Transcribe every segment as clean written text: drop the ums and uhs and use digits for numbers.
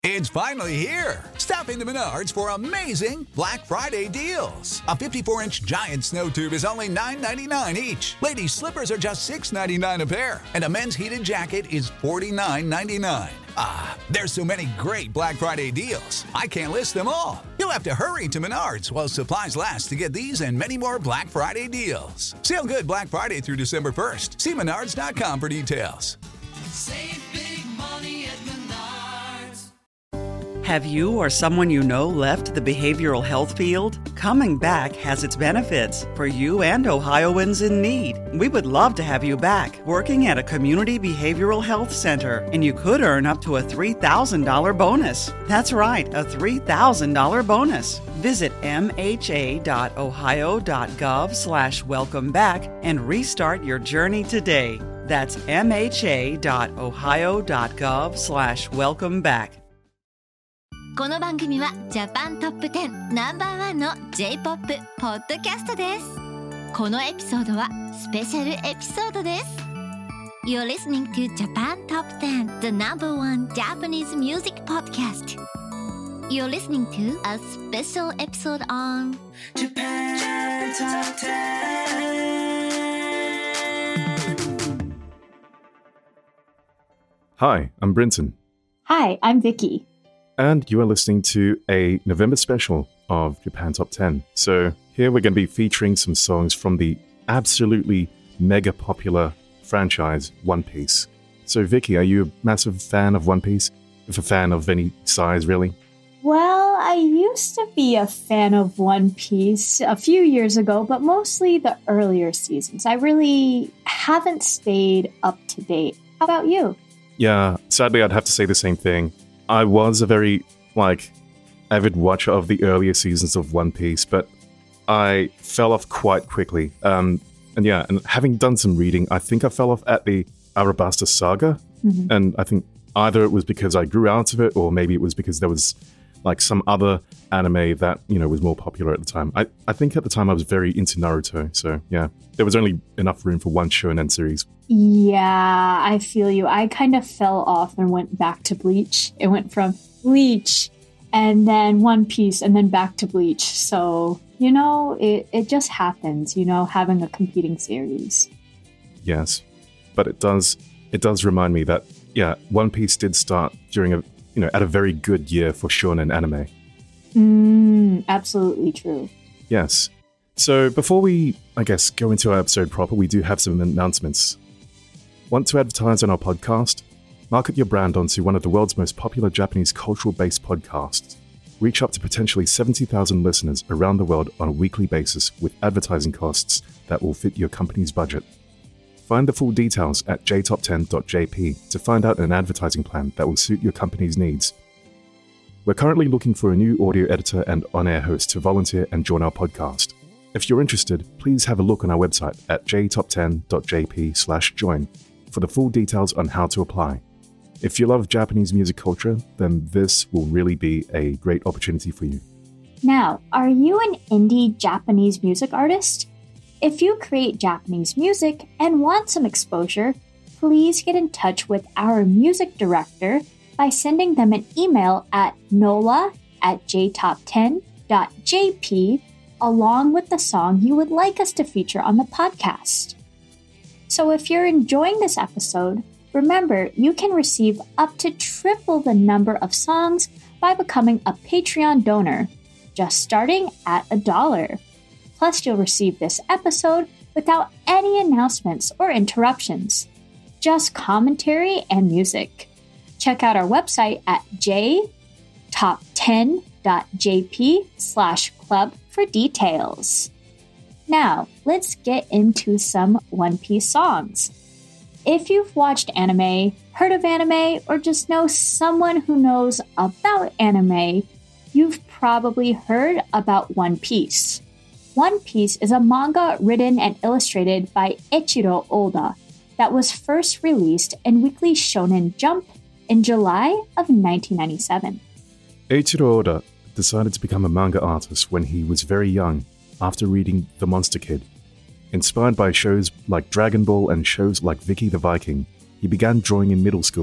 It's finally here. Stop into Menards for amazing Black Friday deals. A 54-inch giant snow tube is only $9.99 each. Ladies' slippers are just $6.99 a pair. And a men's heated jacket is $49.99. There's so many great Black Friday deals. I can't list them all. You'll have to hurry to Menards while supplies last to get these and many more Black Friday deals. Sale good Black Friday through December 1st. See Menards.com for details. Save big money at Menards. Have you or someone you know left the behavioral health field? Coming back has its benefits for you and Ohioans in need. We would love to have you back working at a community behavioral health center, and you could earn up to a $3,000 bonus. That's right, a $3,000 bonus. Visit mha.ohio.gov/welcome back and restart your journey today. That's mha.ohio.gov/welcome back. この番組はジャパントップ10ナンバーワンの J-POP ポッドキャストです。このエピソードはスペシャルエピソードです。You're listening to Japan Top 10, the number one Japanese music podcast. You're listening to a special episode on Japan Top 10. Hi, I'm Brinton. Hi, I'm Vicky. And you are listening to a November special of Japan Top 10. So here we're going to be featuring some songs from the absolutely mega popular franchise One Piece. So Vicky, are you a massive fan of One Piece? If a fan of any size, really? Well, I used to be a fan of One Piece a few years ago, but mostly the earlier seasons. I really haven't stayed up to date. How about you? Yeah, sadly I'd have to say the same thing. I was a very, avid watcher of the earlier seasons of One Piece, but I fell off quite quickly. And having done some reading, I think I fell off at the Arabasta saga. Mm-hmm. And I think either it was because I grew out of it, or maybe it was because there was, some other anime that, was more popular at the time. I think at the time I was very into Naruto, so yeah. There was only enough room for one shonen series. Yeah, I feel you. I kind of fell off and went back to Bleach. It went from Bleach and then One Piece and then back to Bleach. So, it just happens, having a competing series. Yes, but it does remind me that, One Piece did start during at a very good year for shonen anime. Absolutely true. Yes. So before we, go into our episode proper, we do have some announcements. Want to advertise on our podcast? Market your brand onto one of the world's most popular Japanese cultural-based podcasts. Reach up to potentially 70,000 listeners around the world on a weekly basis with advertising costs that will fit your company's budget. Find the full details at jtop10.jp to find out an advertising plan that will suit your company's needs. We're currently looking for a new audio editor and on-air host to volunteer and join our podcast. If you're interested, please have a look on our website at jtop10.jp/join for the full details on how to apply. If you love Japanese music culture, then this will really be a great opportunity for you. Now, are you an indie Japanese music artist? If you create Japanese music and want some exposure, please get in touch with our music director by sending them an email at nola@jtop10.jp along with the song you would like us to feature on the podcast. So if you're enjoying this episode, remember you can receive up to triple the number of songs by becoming a Patreon donor, just starting at $1. Plus, you'll receive this episode without any announcements or interruptions, just commentary and music. Check out our website at jtop10.jp/club for details. Now, let's get into some One Piece songs. If you've watched anime, heard of anime, or just know someone who knows about anime, you've probably heard about One Piece. One Piece is a manga written and illustrated by Eiichiro Oda that was first released in Weekly Shonen Jump in July of 1997. Eiichiro Oda decided to become a manga artist when he was very young after reading The Monster Kid. Inspired by shows like Dragon Ball and shows like Vicky the Viking, he began drawing in middle school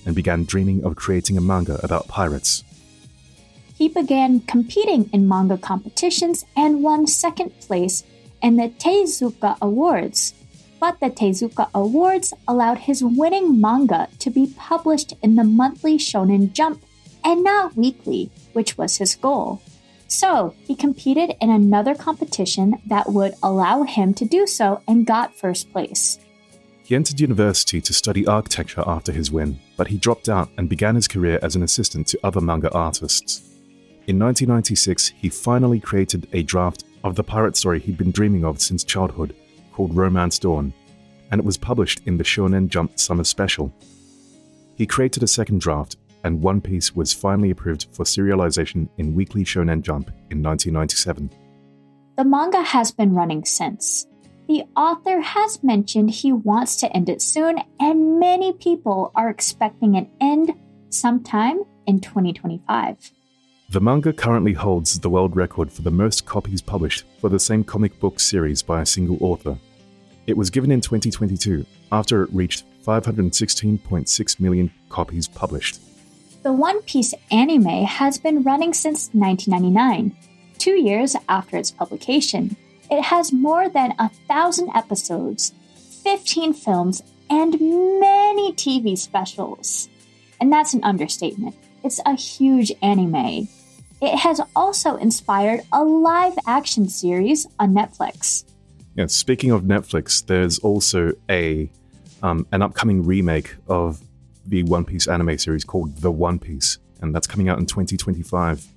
and began dreaming of creating a manga about pirates. He began competing in manga competitions and won second place in the Tezuka Awards. But the Tezuka Awards allowed his winning manga to be published in the monthly Shonen Jump and not weekly, which was his goal. So he competed in another competition that would allow him to do so and got first place. He entered university to study architecture after his win, but he dropped out and began his career as an assistant to other manga artists. In 1996, he finally created a draft of the pirate story he'd been dreaming of since childhood, called Romance Dawn, and it was published in the Shonen Jump Summer Special. He created a second draft, and One Piece was finally approved for serialization in Weekly Shonen Jump in 1997. The manga has been running since. The author has mentioned he wants to end it soon, and many people are expecting an end sometime in 2025. The manga currently holds the world record for the most copies published for the same comic book series by a single author. It was given in 2022 after it reached 516.6 million copies published. The One Piece anime has been running since 1999, 2 years after its publication. It has more than 1,000 episodes, 15 films, and many TV specials. And that's an understatement. It's a huge anime. It has also inspired a live-action series on Netflix. Yeah, speaking of Netflix, there's also an upcoming remake of the One Piece anime series called The One Piece, and that's coming out in 2025.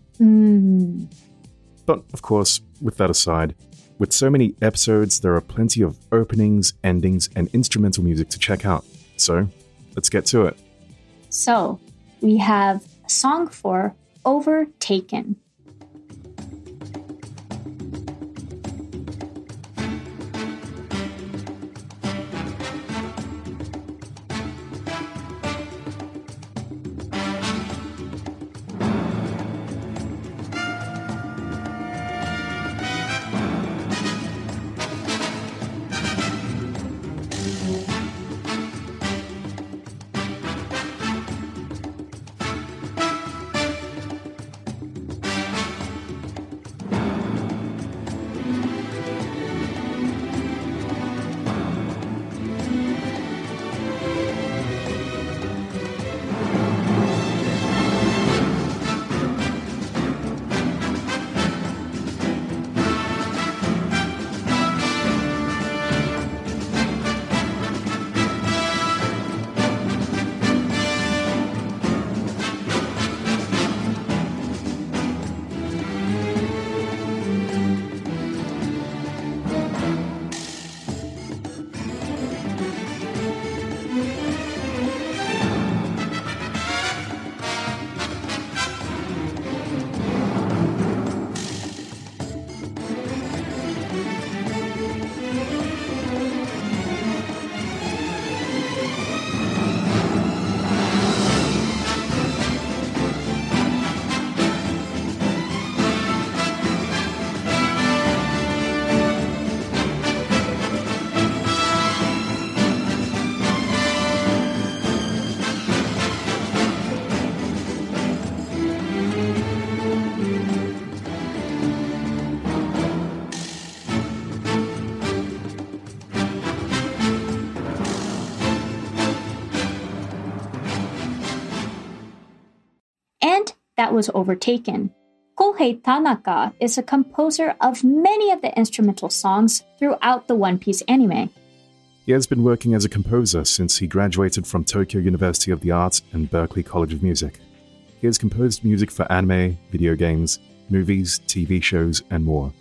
But, of course, with that aside, with so many episodes, there are plenty of openings, endings, and instrumental music to check out. So, let's get to it. So, we have a song for Overtaken. That was Overtaken. Kohei Tanaka is a composer of many of the instrumental songs throughout the One Piece anime. He has been working as a composer since he graduated from Tokyo University of the Arts and Berklee College of Music. He has composed music for anime, video games, movies, TV shows, and more.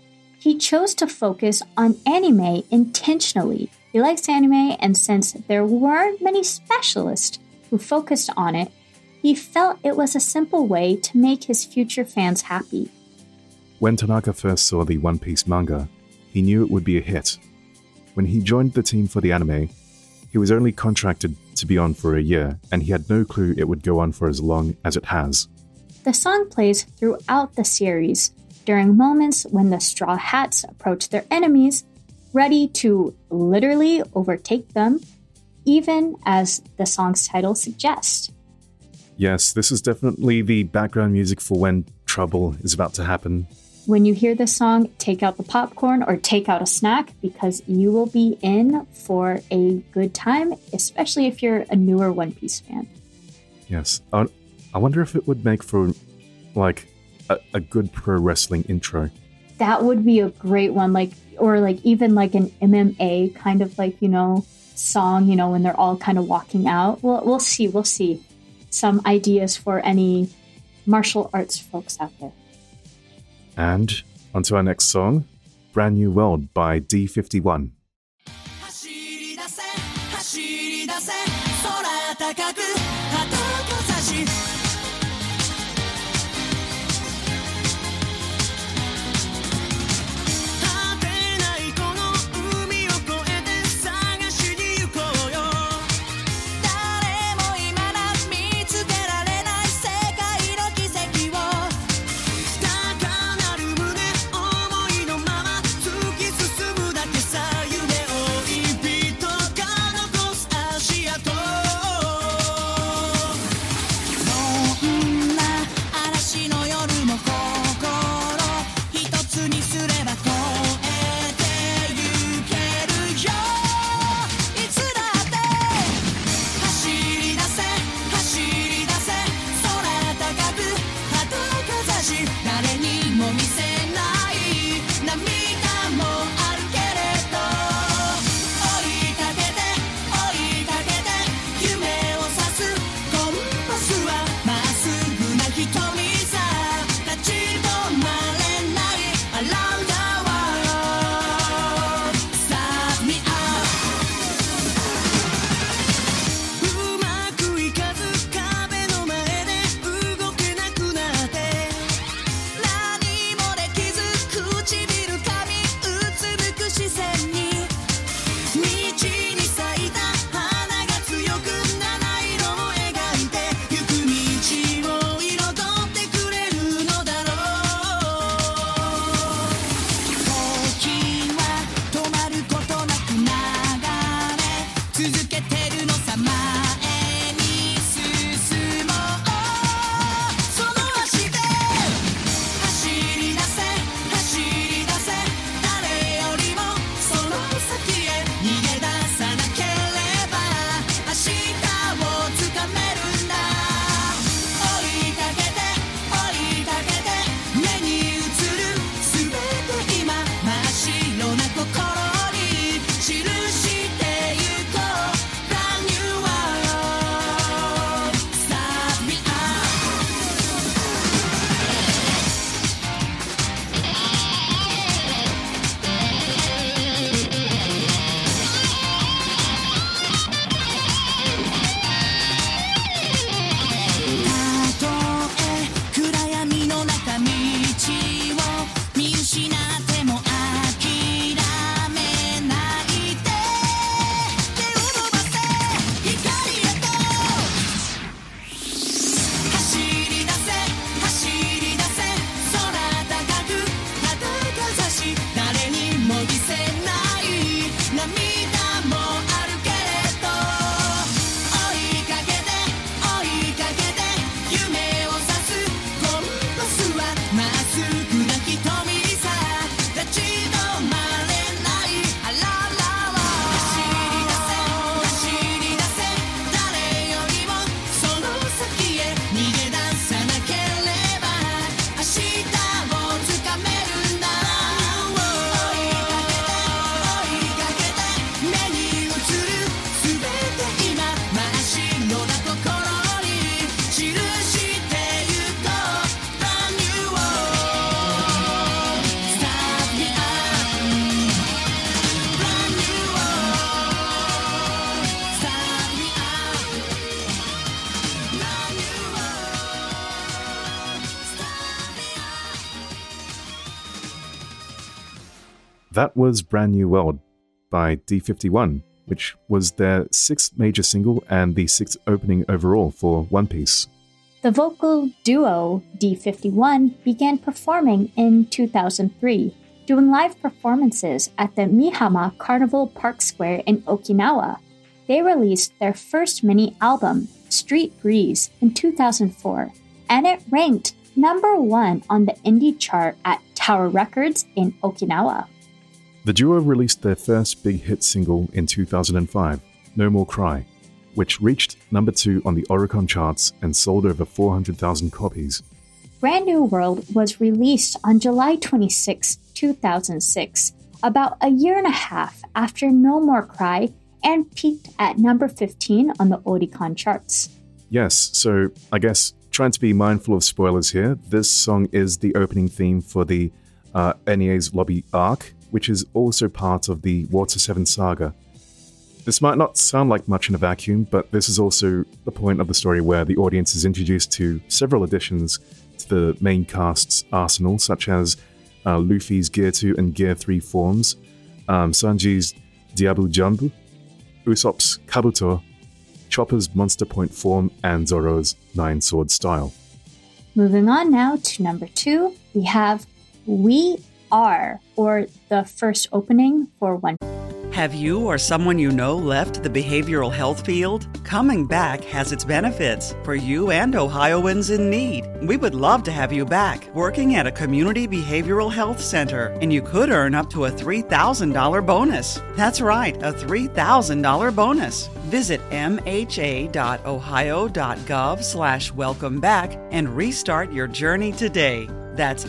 He chose to focus on anime intentionally. He likes anime, and since there weren't many specialists who focused on it, he felt it was a simple way to make his future fans happy. When Tanaka first saw the One Piece manga, he knew it would be a hit. When he joined the team for the anime, he was only contracted to be on for a year, and he had no clue it would go on for as long as it has. The song plays throughout the series, during moments when the Straw Hats approach their enemies, ready to literally overtake them. even as the song's title suggests. Yes, this is definitely the background music for when trouble is about to happen. When you hear this song, take out the popcorn or take out a snack because you will be in for a good time, especially if you're a newer One Piece fan. Yes. I wonder if it would make for, like, a good pro wrestling intro. That would be a great one, or even like an MMA kind of song, when they're all kind of walking out. We'll see. Some ideas for any martial arts folks out there. And onto our next song, Brand New World by D51. 走り出せ走り出せ空高く旗をかざし果てないこの海を越えて探しに行こうよ誰も未だ見つけられない世界の奇跡を高鳴る胸思いのまま突き進むだけさ夢追い人が残す足跡どんな嵐の夜も心一つにすれば越えてゆけるよいつだって走り出せ走り出せ空高く旗をかざし誰にも見せない涙もあるけれど追いかけて追いかけて夢を指すコンパスはまっすぐな瞳さ立ち止まれない Around the world Start me up うまくいかず壁の前で動けなくなって何もできず唇噛みうつむく視線に道に咲いた花が強く七色を描いて行く道を彩ってくれるのだろう時は止まることなく流れ続けてるのさ前に進もうその足で走り出せ走り出せ誰よりもその先へ逃げ出さなければ明日をつかめるんだ追いかけて追いかけて目に映るすべて今真っ白な心に記してゆこう Brand new world Start me upたとえ暗闇の中道を見失っても諦めないで手を伸ばせ光へと走り出せ走り出せ空高く旗かざし誰にも見せない涙もあるけれど追いかけて追いかけて夢を指すコンパスはまっすぐな瞳さ立ち止まれないあららは走り出せ走り出せ誰よりもその先へ逃げ出さなければ明日をつかめるんだ追いかけて追いかけて目に映るすべて今真っ白な心に記してゆこう Brand new world Start me up Brand new world Start me up Brand new world Start me up That was Brand New World by D51, which was their sixth major single and the sixth opening overall for One Piece. The vocal duo D51 began performing in 2003, doing live performances at the Mihama Carnival Park Square in Okinawa. they released their first mini album, Street Breeze, in 2004, and it ranked number 1 on the indie chart at Tower Records in Okinawa. The duo released their first big hit single in 2005, No More Cry, which reached number 2 on the Oricon charts and sold over 400,000 copies. Brand New World was released on July 26, 2006, about a year and a half after No More Cry, and peaked at number 15 on the Oricon charts. Yes, so I guess trying to be mindful of spoilers here, this song is the opening theme for the NEA's Lobby arc, which is also part of the Water 7 saga. This might not sound like much in a vacuum, but this is also the point of the story where the audience is introduced to several additions to the main cast's arsenal, such as Luffy's Gear 2 and Gear 3 forms, Sanji's Diabu Jambu, Usopp's Kabuto, Chopper's Monster Point form, and Zoro's Nine Sword style. Moving on now to number 2, we have We Are, or the first opening for One. Have you or someone you know left the behavioral health field? Coming back has its benefits for you and Ohioans in need. We would love to have you back working at a community behavioral health center, and you could earn up to a $3,000 bonus. That's right, a $3,000 bonus. Visit mha.ohio.gov/welcomeback and restart your journey today. That's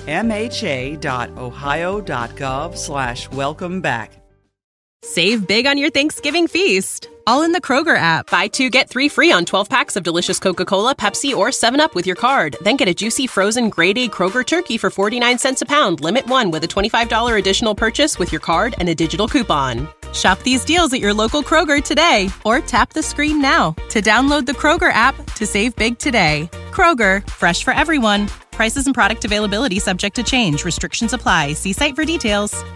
mha.ohio.gov/welcomeback. Save big on your Thanksgiving feast, all in the Kroger app. Buy 2, get 3 free on 12 packs of delicious Coca-Cola, Pepsi, or 7-Up with your card. Then get a juicy frozen grade A Kroger turkey for 49 cents a pound. Limit 1 with a $25 additional purchase with your card and a digital coupon. Shop these deals at your local Kroger today, or tap the screen now to download the Kroger app to save big today. Kroger, fresh for everyone. Prices and product availability subject to change. Restrictions apply. See site for details.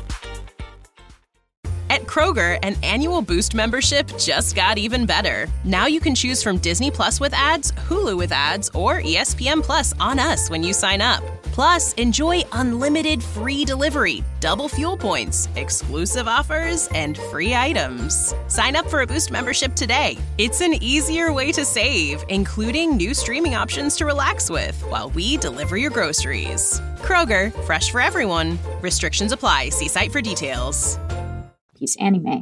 At Kroger, an annual Boost membership just got even better. Now you can choose from Disney Plus with ads, Hulu with ads, or ESPN Plus on us when you sign up. Plus, enjoy unlimited free delivery, double fuel points, exclusive offers, and free items. Sign up for a Boost membership today. It's an easier way to save, including new streaming options to relax with while we deliver your groceries. Kroger, fresh for everyone. Restrictions apply. See site for details. Anime.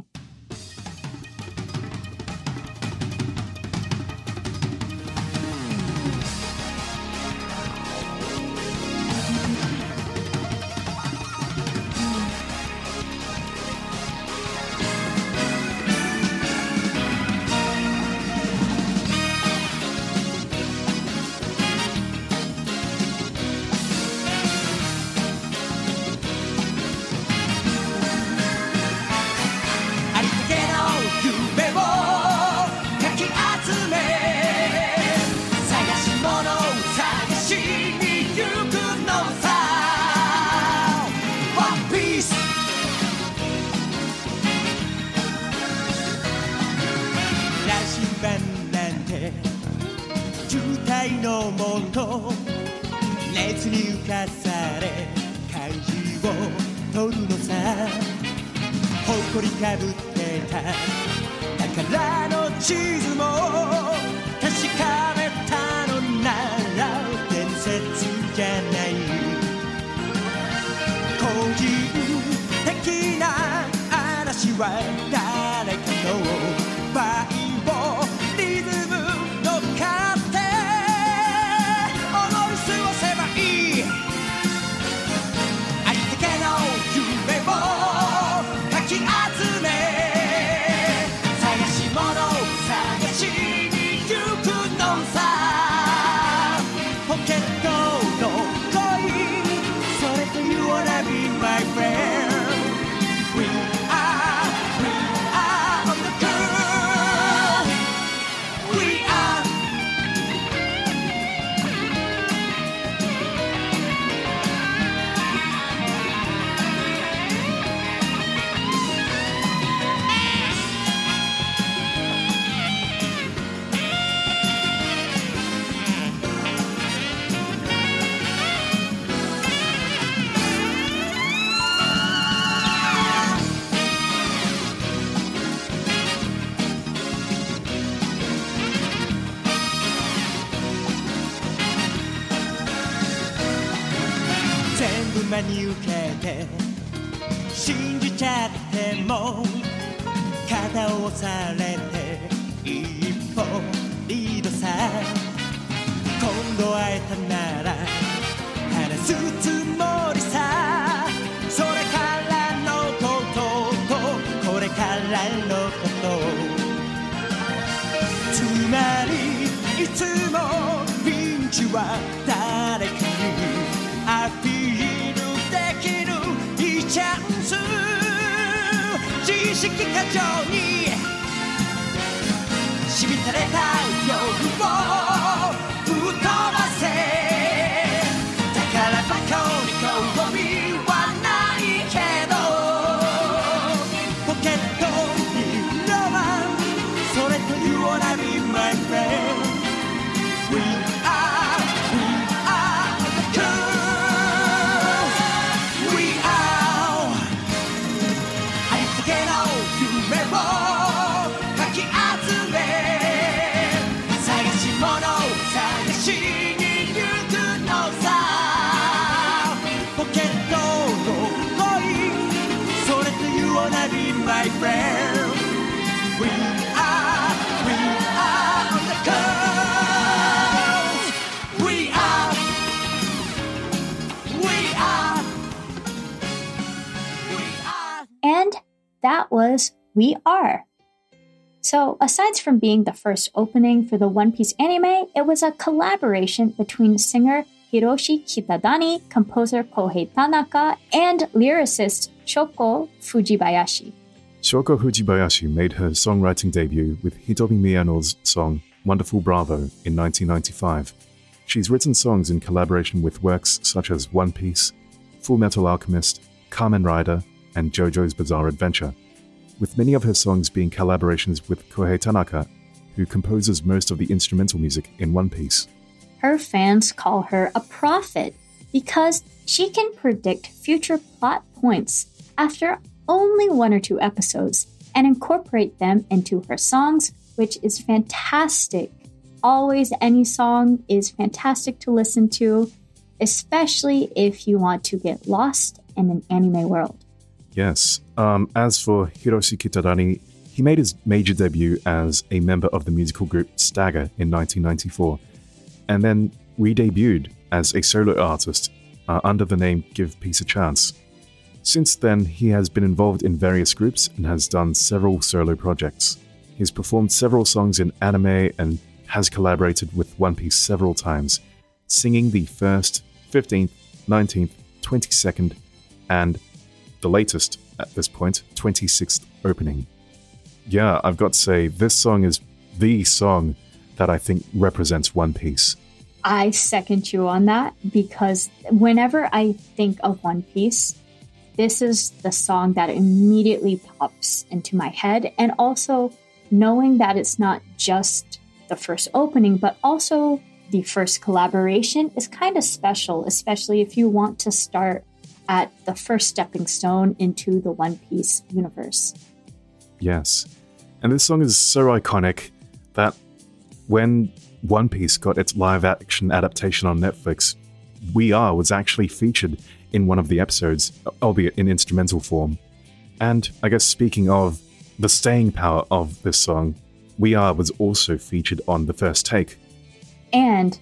真に受けて信じちゃっても肩を押されて一歩リードさ今度会えたなら話すつもりさそれからのこととこれからのことつまりいつもピンチは誰かにアピールできるいいチャンス自意識過剰にしみたれた夜を吹っ飛ばせだからバカに興味はないけどポケットにロマンそれと You wanna be my friend We are the girls We are ありったけの夢をかき集め探し物を探しに行くのさポケットの恋それと You wanna be my friend We are the girls We are And that was We Are. So, aside from being the first opening for the One Piece anime, it was a collaboration between singer Hiroshi Kitadani, composer Kohei Tanaka, and lyricist Shoko Fujibayashi. Shoko Fujibayashi made her songwriting debut with Hitomi Miyano's song Wonderful Bravo in 1995. She's written songs in collaboration with works such as One Piece, Full Metal Alchemist, Kamen Rider, and JoJo's Bizarre Adventure, with many of her songs being collaborations with Kohei Tanaka, who composes most of the instrumental music in One Piece. Her fans call her a prophet because she can predict future plot points after only 1 or 2 episodes and incorporate them into her songs, which is fantastic. Always, any song is fantastic to listen to, especially if you want to get lost in an anime world. Yes. As for Hiroshi Kitadani, he made his major debut as a member of the musical group Stagger in 1994, and then re-debuted as a solo artist under the name Give Peace a Chance. Since then, he has been involved in various groups and has done several solo projects. He's performed several songs in anime and has collaborated with One Piece several times, singing the 1st, 15th, 19th, 22nd, and the latest, at this point, 26th opening. Yeah, I've got to say, this song is the song that I think represents One Piece. I second you on that because whenever I think of One Piece, this is the song that immediately pops into my head. And also knowing that it's not just the first opening, but also the first collaboration is kind of special, especially if you want to start at the first stepping stone into the One Piece universe. Yes. And this song is so iconic that when One Piece got its live-action adaptation on Netflix, We Are was actually featured in one of the episodes, albeit in instrumental form. And I guess speaking of the staying power of this song, We Are was also featured on The First Take. And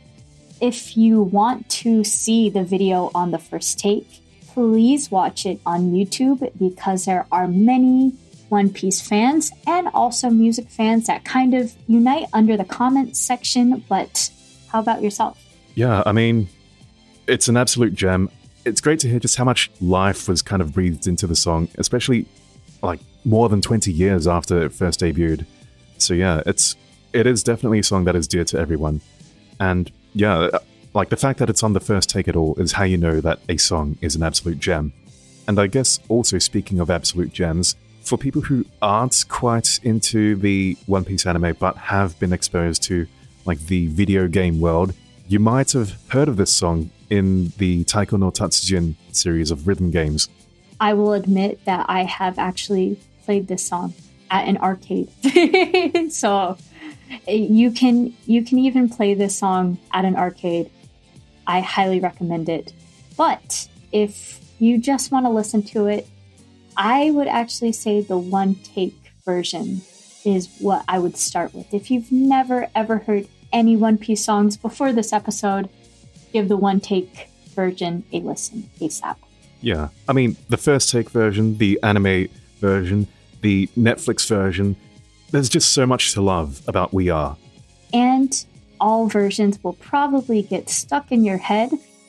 if you want to see the video on The First Take, please watch it on YouTube because there are many One Piece fans and also music fans that kind of unite under the comments section. But how about yourself? Yeah, I mean, it's an absolute gem. It's great to hear just how much life was kind of breathed into the song, especially like more than 20 years after it first debuted. So yeah, it is definitely a song that is dear to everyone. And yeah, like the fact that it's on The First Take at all is how you know that a song is an absolute gem. And I guess also speaking of absolute gems, for people who aren't quite into the One Piece anime but have been exposed to like the video game world, you might have heard of this song in the Taiko no Tatsujin series of rhythm games. I will admit that I have actually played this song at an arcade. So you can even play this song at an arcade. I highly recommend it. But if you just want to listen to it, I would actually say the one take version is what I would start with. If you've never ever heard any One Piece songs before this episode, give the one take version a listen ASAP. Yeah, I mean, the first take version, the anime version, the Netflix version, there's just so much to love about We Are. And all versions will probably get stuck in your head.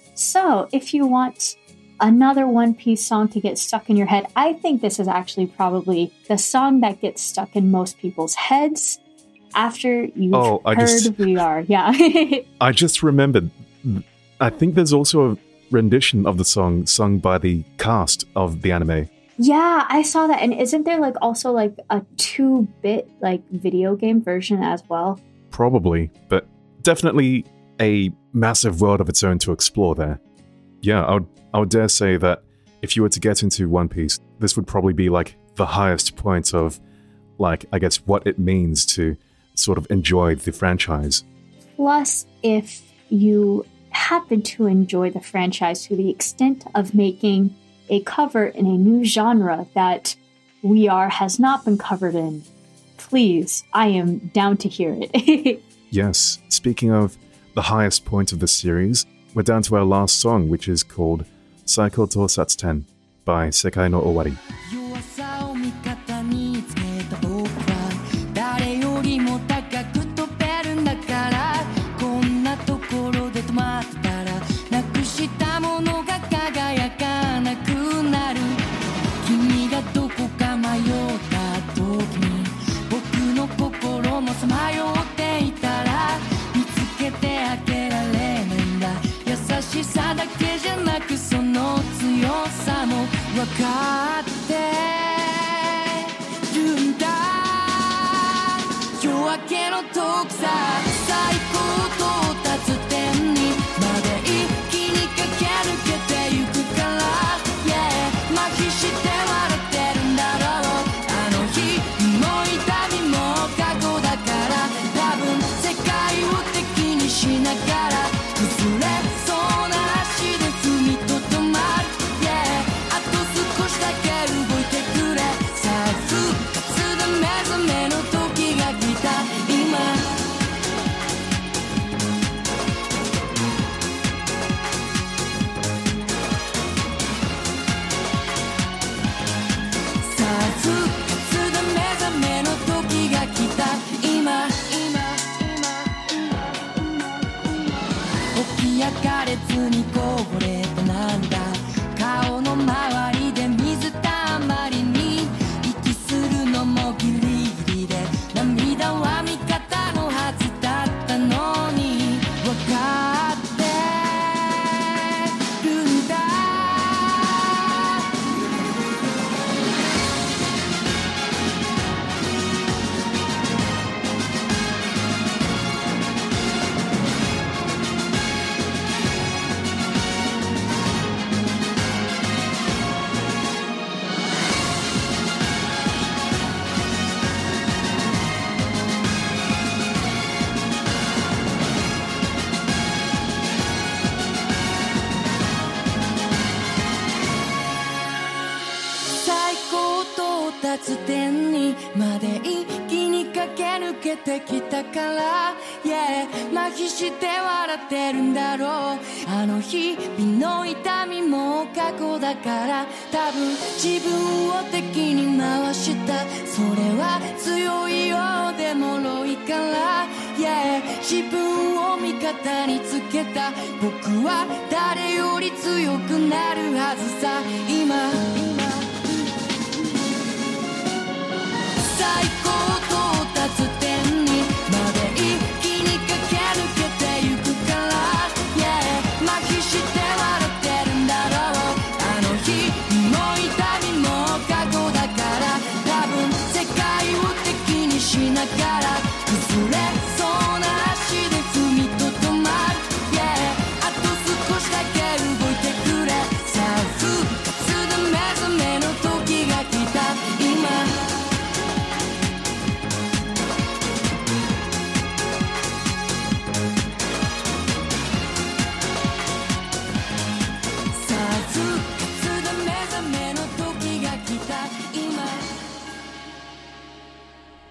So if you want another One Piece song to get stuck in your head, I think this is actually probably the song that gets stuck in most people's heads after you've heard We Are. Yeah. I just remembered, I think there's also a rendition of the song sung by the cast of the anime. Yeah, I saw that. And isn't there like also like a 2-bit like video game version as well? Probably, but definitely a massive world of its own to explore there. Yeah, I would dare say that if you were to get into One Piece, this would probably be like the highest point of, like, I guess what it means to sort of enjoy the franchise. Plus, if you happen to enjoy the franchise to the extent of making a cover in a new genre that We Are has not been covered in, please, I am down to hear it. Yes, speaking of the highest point of the series, we're down to our last song, which is called Saiko Tosatsu Ten by Sekai no Owari. 弱さを味方につけた僕は誰よりも高く飛べるんだから、こんなところで止まってたらなくしたものが輝かなくなる。君がどこか迷った時に僕の心もさまよっていたら、見つけてあげられないんだ。優しさだけじゃなくその強さも分かってるんだ。夜明けの遠くさ、最高到達点にまで一気に駆け抜けてゆくから、yeah、麻痺して笑ってるんだろう。あの日も痛みも過去だから、多分世界を敵にしながら崩れそうな足で踏みとどまる、yeah、あと少しだけ動いてくれ。再復活で目覚めの時が来た今。再復活で目覚めの時が来た今。起き上がれずにこぼれた涙、顔の周りで水たまりに息するのもギリギリで、涙は味方のはずだったのに分かってるんだ。最高到達点にまで一気に駆け抜けてきたから、yeah、麻痺して笑ってるんだろう。あの日々の痛みも過去だから、多分自分を敵に回した。それは強いようで脆いから、yeah、自分を味方につけた僕は誰より強くなるはずさ今。最高到達点にまで一気に駆け抜けてゆくから、yeah、麻痺して笑ってるんだろう。あの日も痛みも過去だから、多分世界を敵にしながら崩れそうな足で踏みとどまる、yeah、あと少しだけ動いてくれ。再復活で目覚めの時が来た今。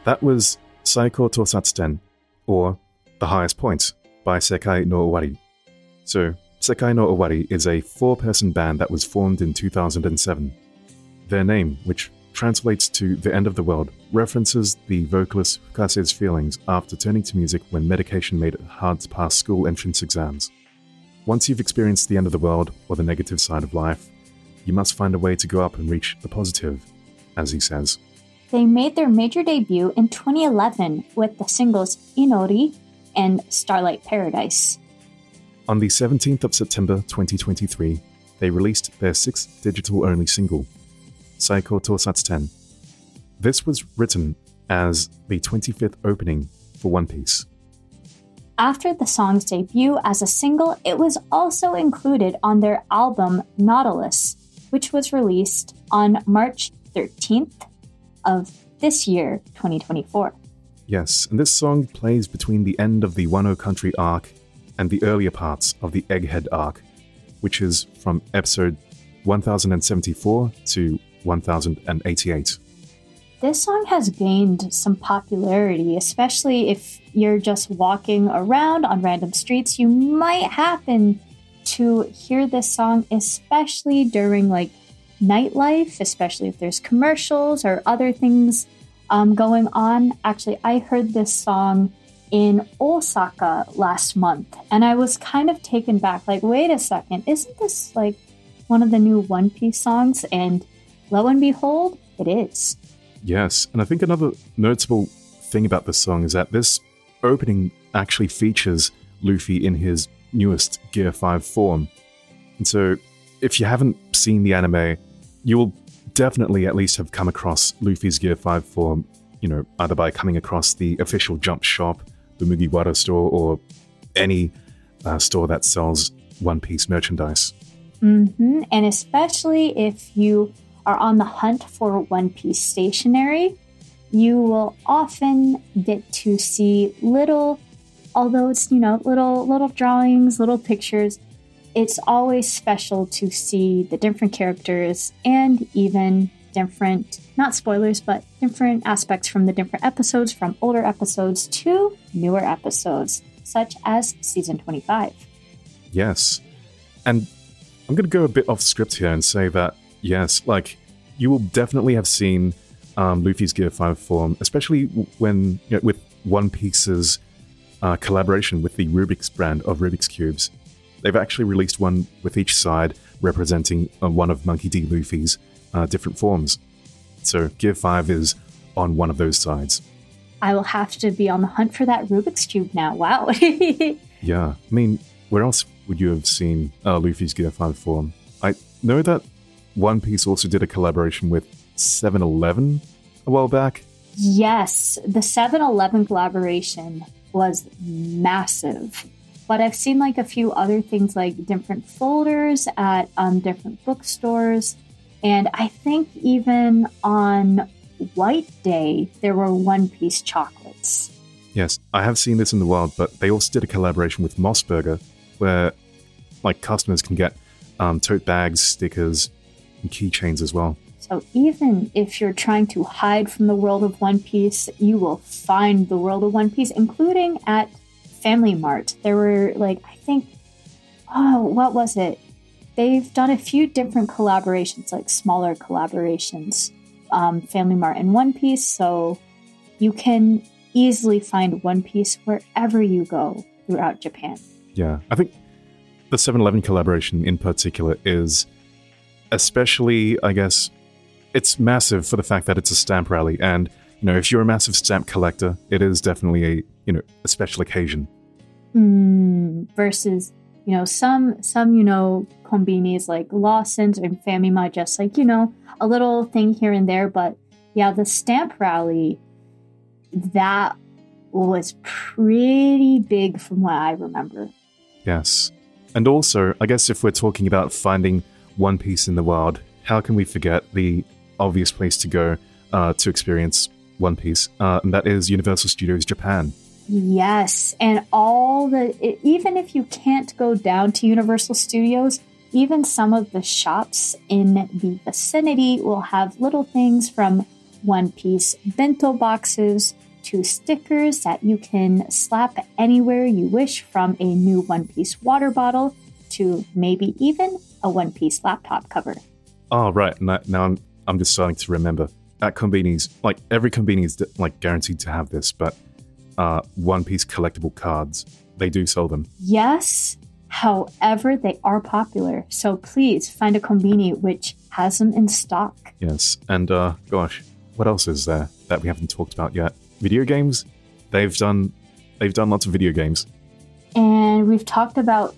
That was Saiko Tosatsuten, or The Highest Point, by Sekai no Owari. So, Sekai no Owari is a 4-person band that was formed in 2007. Their name, which translates to The End of the World, references the vocalist Fukase's feelings after turning to music when medication made it hard to pass school entrance exams. Once you've experienced the end of the world, or the negative side of life, you must find a way to go up and reach the positive, as he says. They made their major debut in 2011 with the singles Inori and Starlight Paradise. On the 17th of September 2023, they released their 6th digital-only single, Saiko Tosatsuten. This was written as the 25th opening for One Piece. After the song's debut as a single, it was also included on their album Nautilus, which was released on March 13th of this year, 2024. Yes, and this song plays between the end of the Wano Country arc and the earlier parts of the Egghead arc, which is from episode 1074 to 1088. This song has gained some popularity, especially if you're just walking around on random streets. You might happen to hear this song, especially during like nightlife, especially if there's commercials or other things going on. Actually, I heard this song in Osaka last month, and I was kind of taken back. Like, wait a second, isn't this like one of the new One Piece songs? And lo and behold, it is. Yes, and I think another notable thing about this song is that this opening actually features Luffy in his newest Gear 5 form. And so, if you haven't seen the anime, you will definitely at least have come across Luffy's Gear 5 form, either by coming across the official Jump shop, the Mugiwara store, or any store that sells One Piece merchandise. Mm-hmm. And especially if you are on the hunt for One Piece stationery, you will often get to see little, although it's, little drawings, little pictures, it's always special to see the different characters and even different, not spoilers, but different aspects from the different episodes, from older episodes to newer episodes, such as Season 25. Yes. And I'm going to go a bit off script here and say that, yes, you will definitely have seen Luffy's Gear 5 form, especially when, with One Piece's collaboration with the Rubik's brand of Rubik's Cubes. They've actually released one with each side representing one of Monkey D. Luffy's different forms. So Gear 5 is on one of those sides. I will have to be on the hunt for that Rubik's Cube now. Wow. Yeah. I mean, where else would you have seen Luffy's Gear 5 form? I know that One Piece also did a collaboration with 7-Eleven a while back. Yes, the 7-Eleven collaboration was massive. But I've seen a few other things, like different folders at different bookstores. And I think even on White Day, there were One Piece chocolates. Yes, I have seen this in the wild, but they also did a collaboration with Moss Burger, where customers can get tote bags, stickers, and keychains as well. So even if you're trying to hide from the world of One Piece, you will find the world of One Piece, including at Family Mart. There were what was it? They've done a few different collaborations, smaller collaborations, Family Mart and One Piece, so you can easily find One Piece wherever you go throughout Japan. Yeah, I think the 7-Eleven collaboration in particular is especially, I guess, it's massive for the fact that it's a stamp rally, and if you're a massive stamp collector, it is definitely a special occasion. Versus, some konbinis like Lawson's and Famima, just a little thing here and there. But yeah, the stamp rally, that was pretty big from what I remember. Yes. And also, I guess if we're talking about finding One Piece in the wild, how can we forget the obvious place to go to experience One Piece, and that is Universal Studios Japan. Yes, and even if you can't go down to Universal Studios, even some of the shops in the vicinity will have little things from One Piece bento boxes to stickers that you can slap anywhere you wish, from a new One Piece water bottle to maybe even a One Piece laptop cover. Oh, right. Now I'm just starting to remember. At Konbini's, like every Konbini is like guaranteed to have this, but One Piece collectible cards, they do sell them. Yes, however, they are popular. So please find a Konbini which has them in stock. Yes, and gosh, what else is there that we haven't talked about yet? Video games? They've done lots of video games. And we've talked about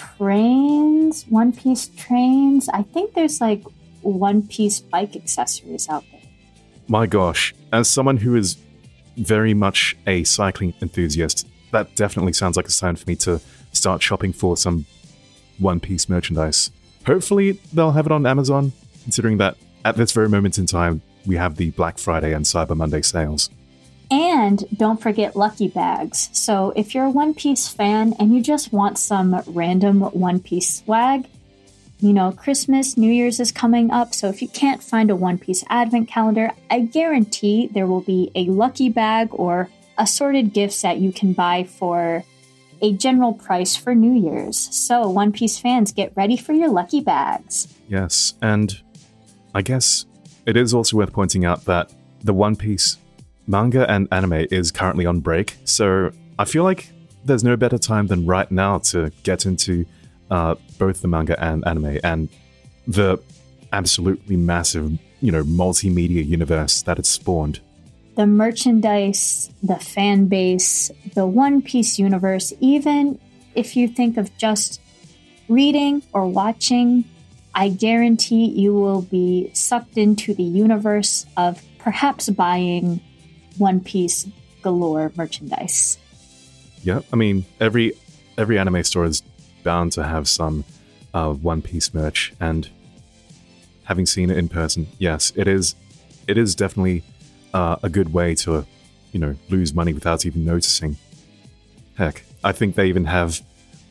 trains, One Piece trains. I think there's like One Piece bike accessories out there. My gosh, as someone who is very much a cycling enthusiast, that definitely sounds like a sign for me to start shopping for some One Piece merchandise. Hopefully they'll have it on Amazon, considering that at this very moment in time, we have the Black Friday and Cyber Monday sales. And don't forget lucky bags. So if you're a One Piece fan and you just want some random One Piece swag, you know, Christmas, New Year's is coming up, so if you can't find a One Piece advent calendar, I guarantee there will be a lucky bag or assorted gifts that you can buy for a general price for New Year's. So One Piece fans, get ready for your lucky bags. Yes, and I guess it is also worth pointing out that the One Piece manga and anime is currently on break, so I feel like there's no better time than right now to get into both the manga and anime and the absolutely massive, multimedia universe that it's spawned. The merchandise, the fan base, the One Piece universe, even if you think of just reading or watching, I guarantee you will be sucked into the universe of perhaps buying One Piece galore merchandise. Yeah, I mean, every anime store is bound to have some One Piece merch, and having seen it in person, yes, it is definitely a good way to, lose money without even noticing. Heck, I think they even have,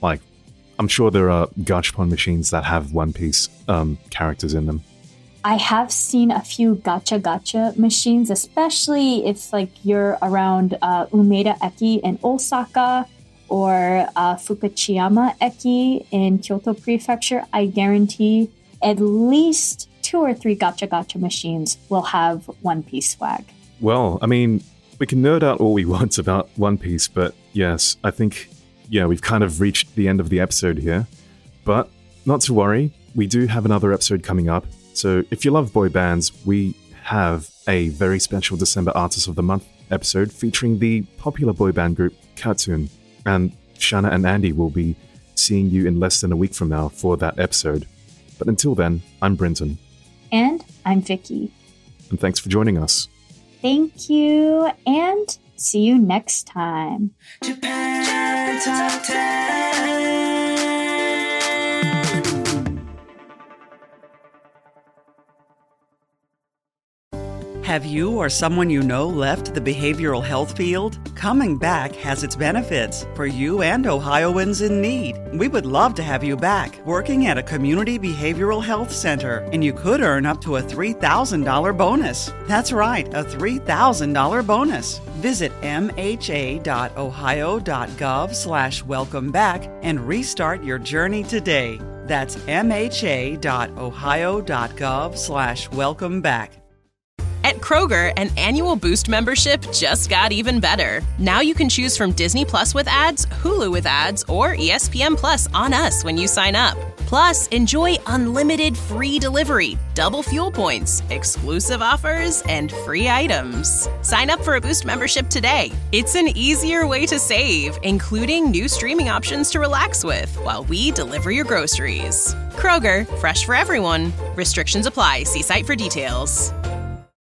I'm sure there are Gachapon machines that have One Piece characters in them. I have seen a few gacha machines, especially if you're around Umeda Eki in Osaka or Fukuchiyama Eki in Kyoto Prefecture. I guarantee at least 2 or 3 gacha machines will have One Piece swag. Well, I mean, we can nerd out all we want about One Piece, but yes, I think, we've kind of reached the end of the episode here. But not to worry, we do have another episode coming up. So if you love boy bands, we have a very special December Artist of the Month episode featuring the popular boy band group KAT-TUN. And Shanna and Andy will be seeing you in less than a week from now for that episode. But until then, I'm Brenton. And I'm Vicky. And thanks for joining us. Thank you, and see you next time. Japan Top 10. Have you or someone you know left the behavioral health field? Coming back has its benefits for you and Ohioans in need. We would love to have you back working at a community behavioral health center, and you could earn up to a $3,000 bonus. That's right, a $3,000 bonus. Visit mha.ohio.gov/welcomeback and restart your journey today. That's mha.ohio.gov/welcomeback. At Kroger, an annual Boost membership just got even better. Now you can choose from Disney Plus with ads, Hulu with ads, or ESPN Plus on us when you sign up. Plus, enjoy unlimited free delivery, double fuel points, exclusive offers, and free items. Sign up for a Boost membership today. It's an easier way to save, including new streaming options to relax with while we deliver your groceries. Kroger, fresh for everyone. Restrictions apply. See site for details.